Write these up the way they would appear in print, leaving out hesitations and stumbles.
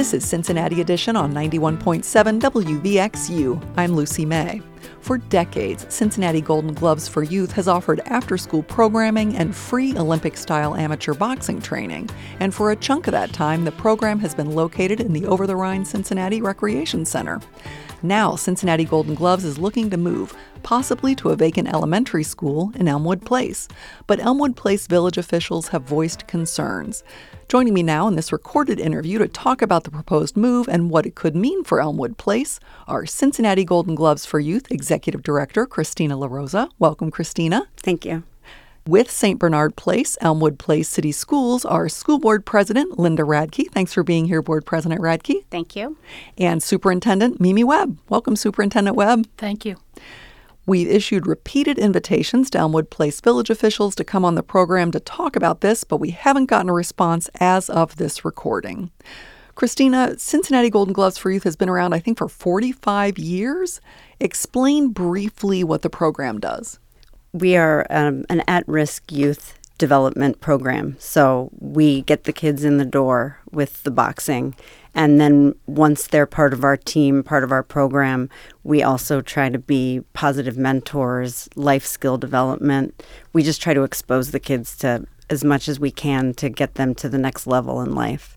This is Cincinnati Edition on 91.7 WVXU. I'm Lucy May. For decades, Cincinnati Golden Gloves for Youth has offered after-school programming and free Olympic-style amateur boxing training. And for a chunk of that time, the program has been located in the Over the Rhine Cincinnati Recreation Center. Now, Cincinnati Golden Gloves is looking to move, possibly to a vacant elementary school in Elmwood Place. But Elmwood Place Village officials have voiced concerns. Joining me now in this recorded interview to talk about the proposed move and what it could mean for Elmwood Place are Cincinnati Golden Gloves for Youth Executive Director Christina LaRosa. Welcome, Christina. Thank you. With St. Bernard Place, Elmwood Place City Schools, our School Board President, Linda Radke. Thanks for being here, Board President Radke. Thank you. And Superintendent Mimi Webb. Welcome, Superintendent Webb. Thank you. We've issued repeated invitations to Elmwood Place Village officials to come on the program to talk about this, but we haven't gotten a response as of this recording. Christina, Cincinnati Golden Gloves for Youth has been around, I think, for 45 years. Explain briefly what the program does. We are an at-risk youth development program. So we get the kids in the door with the boxing. And then once they're part of our team, part of our program, we also try to be positive mentors, life skill development. We just try to expose the kids to as much as we can to get them to the next level in life.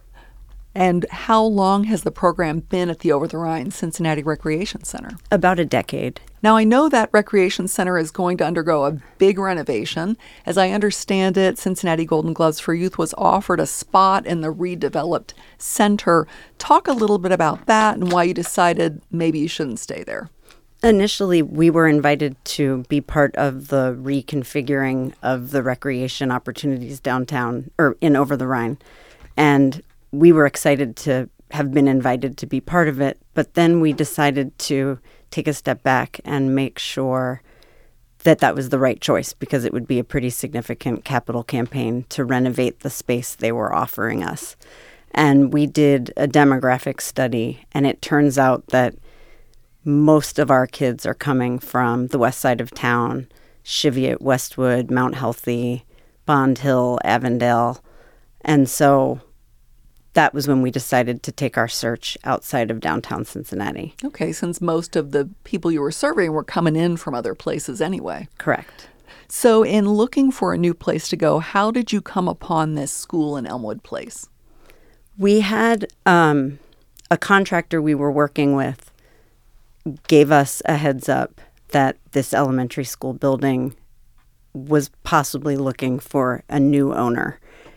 And how long has the program been at the Over the Rhine Cincinnati Recreation Center? About a decade. Now, I know that Recreation Center is going to undergo a big renovation. As I understand it, Cincinnati Golden Gloves for Youth was offered a spot in the redeveloped center. Talk a little bit about that and why you decided maybe you shouldn't stay there. Initially, we were invited to be part of the reconfiguring of the recreation opportunities downtown, or in Over the Rhine. And we were excited to have been invited to be part of it, but then we decided to take a step back and make sure that that was the right choice, because it would be a pretty significant capital campaign to renovate the space they were offering us. And we did a demographic study, and it turns out that most of our kids are coming from the west side of town, Cheviot, Westwood, Mount Healthy, Bond Hill, Avondale. And so that was when we decided to take our search outside of downtown Cincinnati. Okay, since most of the people you were surveying were coming in from other places anyway. Correct. So in looking for a new place to go, how did you come upon this school in Elmwood Place? We had a contractor we were working with gave us a heads up that this elementary school building was possibly looking for a new owner,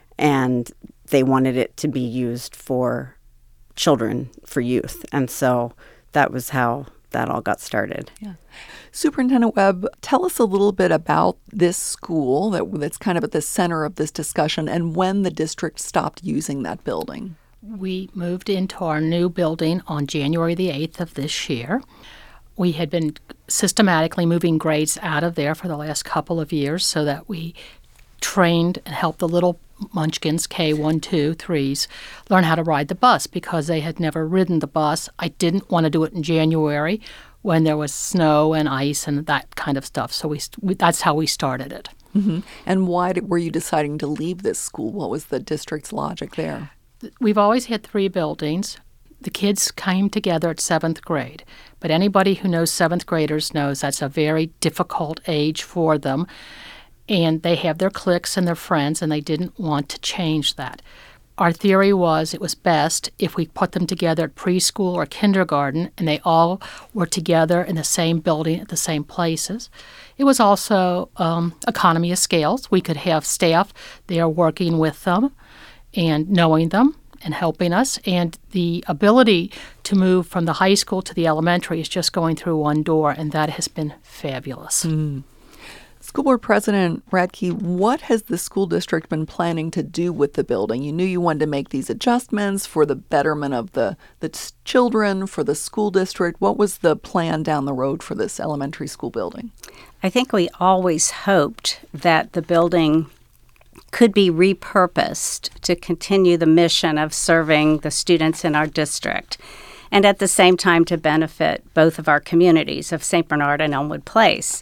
and they wanted it to be used for children, for youth. And so that was how that all got started. Yeah. Superintendent Webb, tell us a little bit about this school that's kind of at the center of this discussion and when the district stopped using that building. We moved into our new building on January the 8th of this year. We had been systematically moving grades out of there for the last couple of years so that we trained and helped the little munchkins, K1, 2, 3s, learn how to ride the bus because they had never ridden the bus. I didn't want to do it in January when there was snow and ice and that kind of stuff. So that's how we started it. Mm-hmm. And why were you deciding to leave this school? What was the district's logic there? We've always had 3 buildings. The kids came together at 7th grade. But anybody who knows 7th graders knows that's a very difficult age for them. And they have their cliques and their friends, and they didn't want to change that. Our theory was it was best if we put them together at preschool or kindergarten, and they all were together in the same building at the same places. It was also economy of scales. We could have staff there working with them and knowing them and helping us. And the ability to move from the high school to the elementary is just going through one door, and that has been fabulous. Mm. School Board President Radke, what has the school district been planning to do with the building? You knew you wanted to make these adjustments for the betterment of the children, for the school district. What was the plan down the road for this elementary school building? I think we always hoped that the building could be repurposed to continue the mission of serving the students in our district, and at the same time to benefit both of our communities of St. Bernard and Elmwood Place.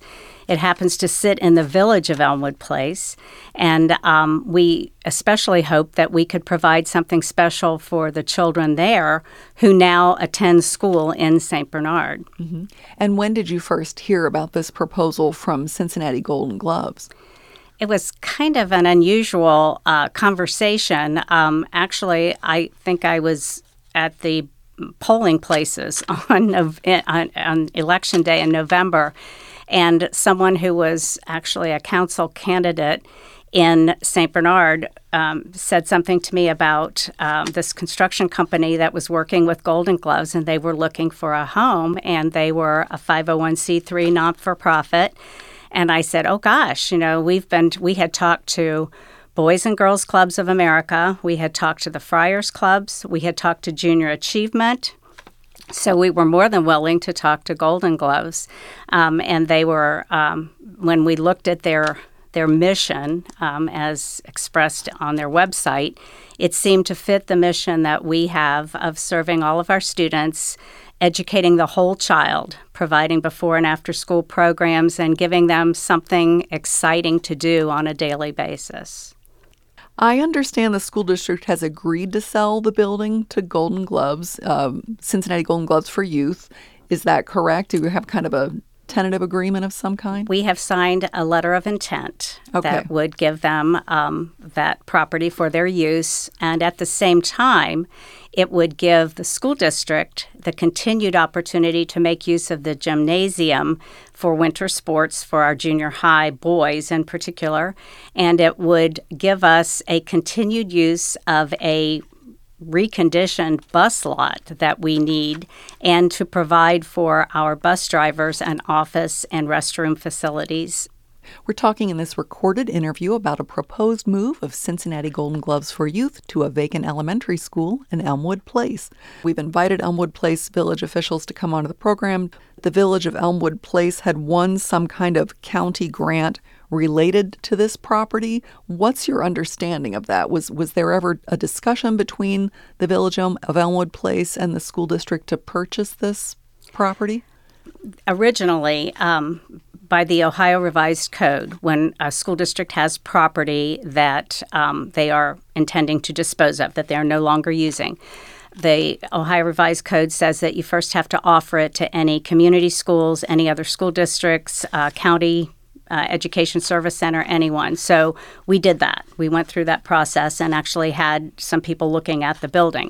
It happens to sit in the village of Elmwood Place, and we especially hope that we could provide something special for the children there who now attend school in St. Bernard. Mm-hmm. And when did you first hear about this proposal from Cincinnati Golden Gloves? It was kind of an unusual conversation. Actually, I think I was at the polling places on Election Day in November, and someone who was actually a council candidate in St. Bernard said something to me about this construction company that was working with Golden Gloves, and they were looking for a home, and they were a 501c3 not-for-profit. And I said, oh, gosh, we had talked to Boys and Girls Clubs of America. We had talked to the Friars Clubs. We had talked to Junior Achievement. So we were more than willing to talk to Golden Gloves. And they were, when we looked at their mission as expressed on their website, it seemed to fit the mission that we have of serving all of our students, educating the whole child, providing before and after school programs, and giving them something exciting to do on a daily basis. I understand the school district has agreed to sell the building to Golden Gloves, Cincinnati Golden Gloves for Youth. Is that correct? Do you have kind of a tentative agreement of some kind? We have signed a letter of intent that would give them that property for their use, and at the same time, it would give the school district the continued opportunity to make use of the gymnasium for winter sports for our junior high boys in particular, and it would give us a continued use of a reconditioned bus lot that we need, and to provide for our bus drivers an office and restroom facilities. We're talking in this recorded interview about a proposed move of Cincinnati Golden Gloves for Youth to a vacant elementary school in Elmwood Place. We've invited Elmwood Place village officials to come onto the program. The village of Elmwood Place had won some kind of county grant related to this property. What's your understanding of that? Was there ever a discussion between the village of Elmwood Place and the school district to purchase this property? Originally, by the Ohio Revised Code, when a school district has property that they are intending to dispose of, that they are no longer using, the Ohio Revised Code says that you first have to offer it to any community schools, any other school districts, county education service center, anyone. So we did that. We went through that process and actually had some people looking at the building.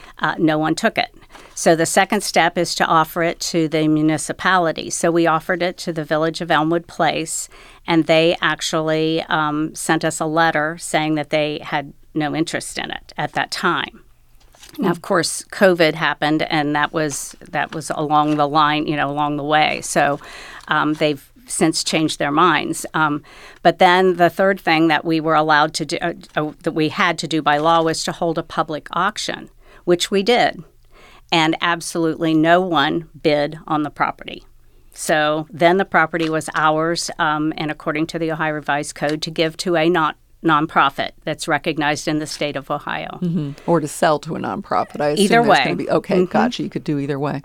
No one took it. So the second step is to offer it to the municipality. So we offered it to the village of Elmwood Place, and they actually sent us a letter saying that they had no interest in it at that time. Now, of course, COVID happened, and that was along the line, along the way. So they've since changed their minds. But then the third thing that we were allowed to do, that we had to do by law, was to hold a public auction, which we did. And absolutely no one bid on the property. So then the property was ours, and according to the Ohio Revised Code, to give to a nonprofit that's recognized in the state of Ohio. Mm-hmm. Or to sell to a nonprofit. I assume either way. Okay, gotcha. You could do either way.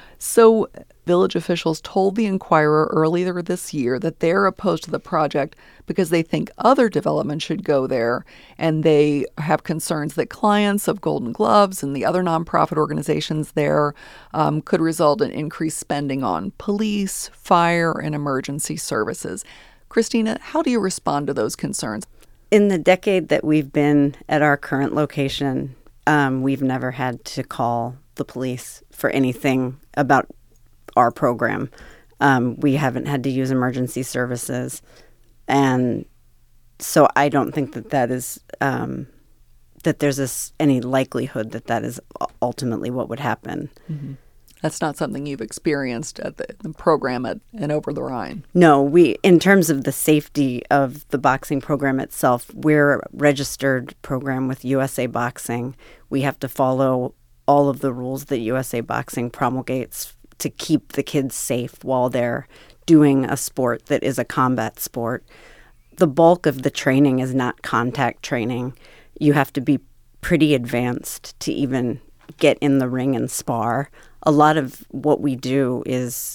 So village officials told the Inquirer earlier this year that they're opposed to the project because they think other development should go there, and they have concerns that clients of Golden Gloves and the other nonprofit organizations there could result in increased spending on police, fire, and emergency services. Christina, how do you respond to those concerns? In the decade that we've been at our current location, we've never had to call the police for anything about our program. We haven't had to use emergency services. And so I don't think that is that there's any likelihood that is ultimately what would happen. Mm-hmm. That's not something you've experienced at the program at Over the Rhine. No, in terms of the safety of the boxing program itself, we're a registered program with USA Boxing. We have to follow all of the rules that USA Boxing promulgates to keep the kids safe while they're doing a sport that is a combat sport. The bulk of the training is not contact training. You have to be pretty advanced to even get in the ring and spar. A lot of what we do is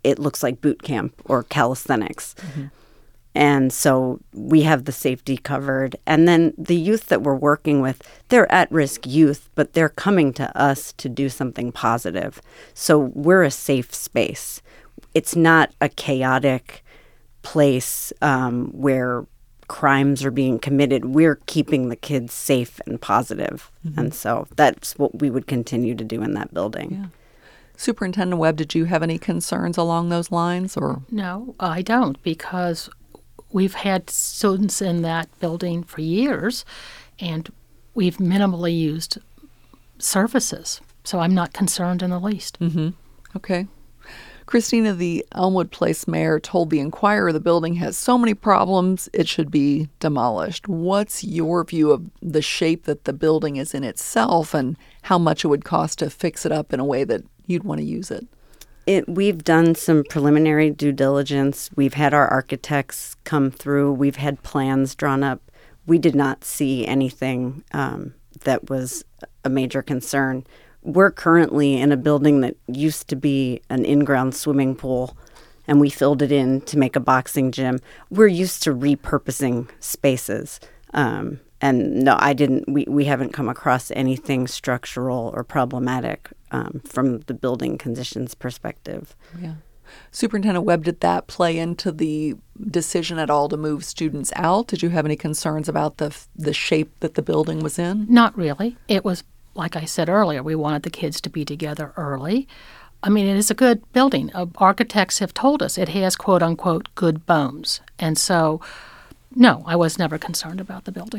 it looks like boot camp or calisthenics. And so we have the safety covered. And then the youth that we're working with, they're at-risk youth, but they're coming to us to do something positive. So we're a safe space. It's not a chaotic place where crimes are being committed. We're keeping the kids safe and positive. And so that's what we would continue to do in that building. Yeah. Superintendent Webb, did you have any concerns along those lines? Or No, I don't, because we've had students in that building for years, and we've minimally used services. So I'm not concerned in the least. Okay. Christina, the Elmwood Place mayor told the Inquirer the building has so many problems it should be demolished. What's your view of the shape that the building is in itself and how much it would cost to fix it up in a way that you'd want to use it? We've done some preliminary due diligence. We've had our architects come through. We've had plans drawn up. We did not see anything that was a major concern. We're currently in a building that used to be an in-ground swimming pool, and we filled it in to make a boxing gym. We're used to repurposing spaces. And no, we haven't come across anything structural or problematic from the building conditions perspective. Yeah. Superintendent Webb, did that play into the decision at all to move students out? Did you have any concerns about the shape that the building was in? Not really. It was, like I said earlier, we wanted the kids to be together early. I mean, it is a good building. Architects have told us it has, quote unquote, good bones. And so, no, I was never concerned about the building.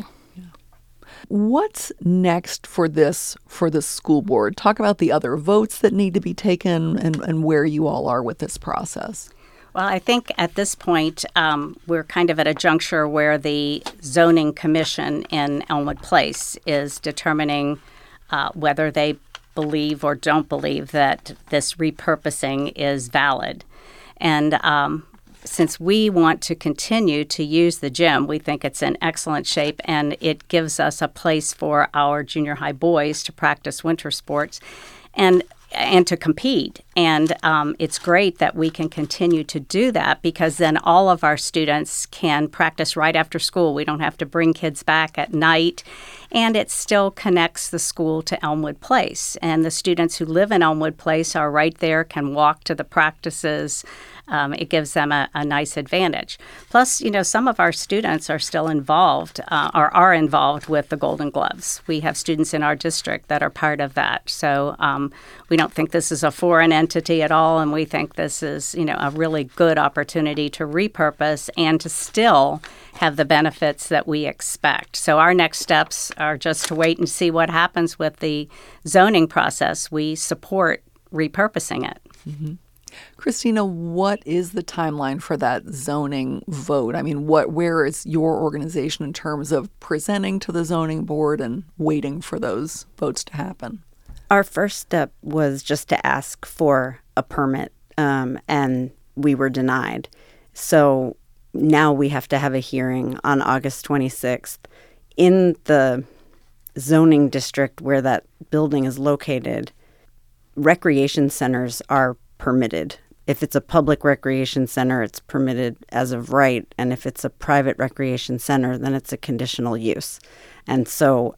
What's next for the school board? Talk about the other votes that need to be taken and where you all are with this process. Well, I think at this point, we're kind of at a juncture where the zoning commission in Elmwood Place is determining whether they believe or don't believe that this repurposing is valid. And since we want to continue to use the gym, we think it's in excellent shape, and it gives us a place for our junior high boys to practice winter sports and to compete. And it's great that we can continue to do that, because then all of our students can practice right after school. We don't have to bring kids back at night. And it still connects the school to Elmwood Place. And the students who live in Elmwood Place are right there, can walk to the practices. It gives them a nice advantage. Plus, some of our students are still involved or are involved with the Golden Gloves. We have students in our district that are part of that. So we don't think this is a foreign entity at all, and we think this is, a really good opportunity to repurpose and to still have the benefits that we expect. So our next steps are just to wait and see what happens with the zoning process. We support repurposing it. Mm-hmm. Christina, what is the timeline for that zoning vote? I mean, where is your organization in terms of presenting to the zoning board and waiting for those votes to happen? Our first step was just to ask for a permit, and we were denied. So now we have to have a hearing on August 26th. In the zoning district where that building is located, recreation centers are permitted. If it's a public recreation center, it's permitted as of right. And if it's a private recreation center, then it's a conditional use. And so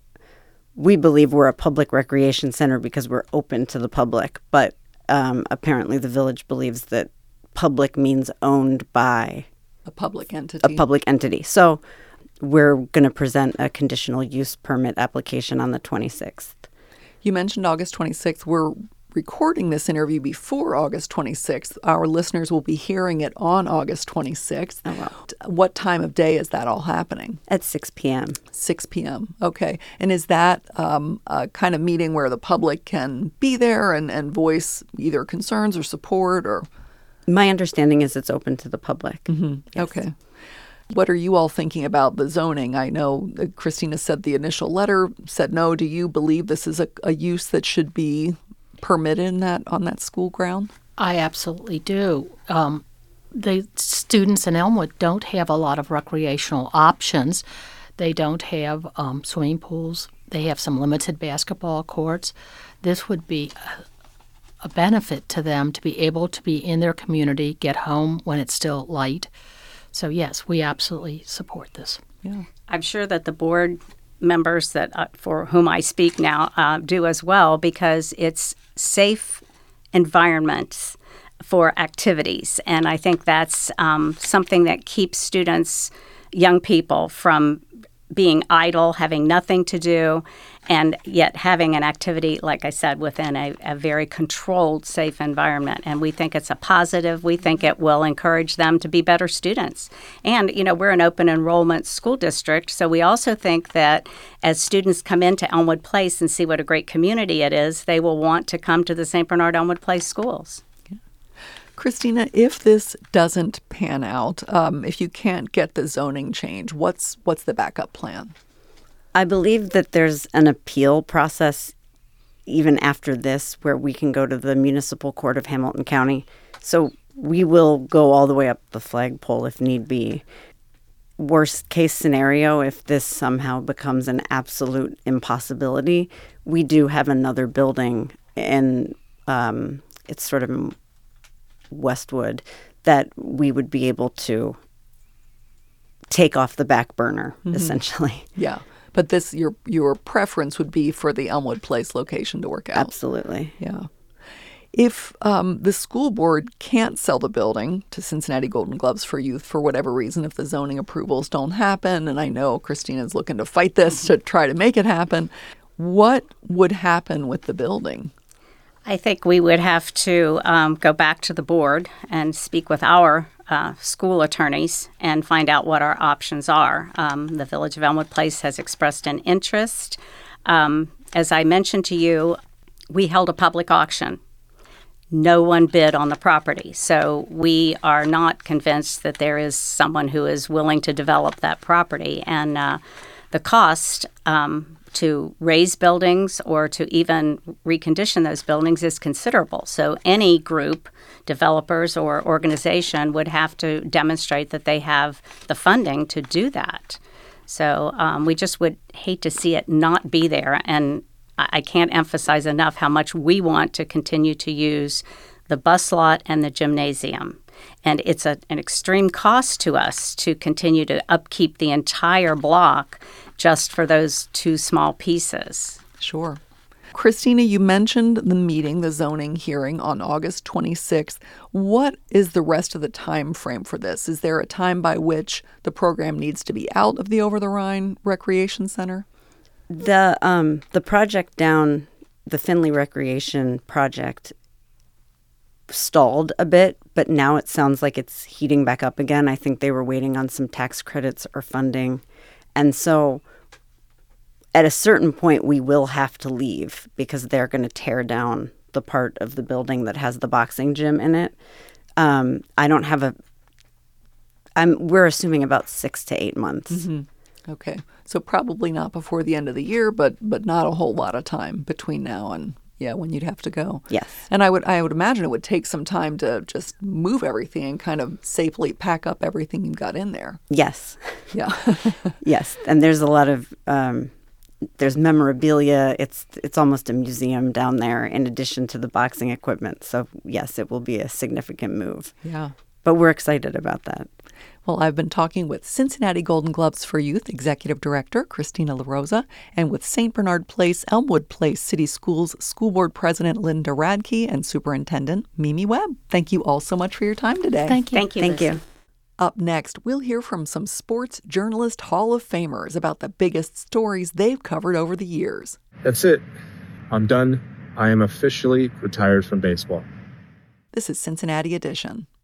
we believe we're a public recreation center because we're open to the public. But apparently the village believes that public means owned by a public entity. A public entity. So we're going to present a conditional use permit application on the 26th. You mentioned August 26th. We're recording this interview before August 26th. Our listeners will be hearing it on August 26th. Oh, wow. What time of day is that all happening? At 6 p.m. 6 p.m. Okay. And is that a kind of meeting where the public can be there and voice either concerns or support? Or my understanding is it's open to the public. Mm-hmm. Yes. Okay. What are you all thinking about the zoning? I know Christina said the initial letter said no. Do you believe this is a use that should be permitted on that school ground? I absolutely do. The students in Elmwood don't have a lot of recreational options. They don't have swimming pools. They have some limited basketball courts. This would be a benefit to them to be able to be in their community, get home when it's still light. So, yes, we absolutely support this. Yeah. I'm sure that the board members that for whom I speak now do as well, because it's safe environments for activities. And I think that's something that keeps students, young people, from being idle, having nothing to do, and yet having an activity, like I said, within a very controlled, safe environment. And we think it's a positive. We think it will encourage them to be better students. And, we're an open enrollment school district, so we also think that as students come into Elmwood Place and see what a great community it is, they will want to come to the St. Bernard Elmwood Place schools. Christina, if this doesn't pan out, if you can't get the zoning change, what's the backup plan? I believe that there's an appeal process even after this where we can go to the Municipal Court of Hamilton County. So we will go all the way up the flagpole if need be. Worst case scenario, if this somehow becomes an absolute impossibility, we do have another building, and it's sort of Westwood, that we would be able to take off the back burner, essentially. Yeah. But this, your preference would be for the Elmwood Place location to work out. Absolutely. Yeah. If the school board can't sell the building to Cincinnati Golden Gloves for Youth for whatever reason, if the zoning approvals don't happen, and I know Christina's looking to fight this to try to make it happen, what would happen with the building? I think we would have to go back to the board and speak with our school attorneys and find out what our options are. The Village of Elmwood Place has expressed an interest. As I mentioned to you, we held a public auction. No one bid on the property, so we are not convinced that there is someone who is willing to develop that property. And the cost to raise buildings or to even recondition those buildings is considerable. So any group, developers or organization, would have to demonstrate that they have the funding to do that. So we just would hate to see it not be there. And I can't emphasize enough how much we want to continue to use the bus lot and the gymnasium. And it's an extreme cost to us to continue to upkeep the entire block just for those two small pieces. Sure. Christina, you mentioned the meeting, the zoning hearing on August 26th. What is the rest of the time frame for this? Is there a time by which the program needs to be out of the Over the Rhine Recreation Center? The project down, the Finley Recreation Project, stalled a bit, but now it sounds like it's heating back up again. I think they were waiting on some tax credits or funding. And so at a certain point, we will have to leave because they're going to tear down the part of the building that has the boxing gym in it. We're assuming about 6 to 8 months. Mm-hmm. Okay. So probably not before the end of the year, but not a whole lot of time between now and when you'd have to go. Yes. And I would imagine it would take some time to just move everything and kind of safely pack up everything you've got in there. Yes. Yeah. Yes. And there's a lot of there's memorabilia. It's almost a museum down there in addition to the boxing equipment. So yes, it will be a significant move. Yeah. But we're excited about that. Well, I've been talking with Cincinnati Golden Gloves for Youth Executive Director Christina LaRosa and with St. Bernard Place, Elmwood Place City Schools School Board President Linda Radke and Superintendent Mimi Webb. Thank you all so much for your time today. Thank you. Thank you. Thank you. Up next, we'll hear from some Sports Journalist Hall of Famers about the biggest stories they've covered over the years. That's it. I'm done. I am officially retired from baseball. This is Cincinnati Edition.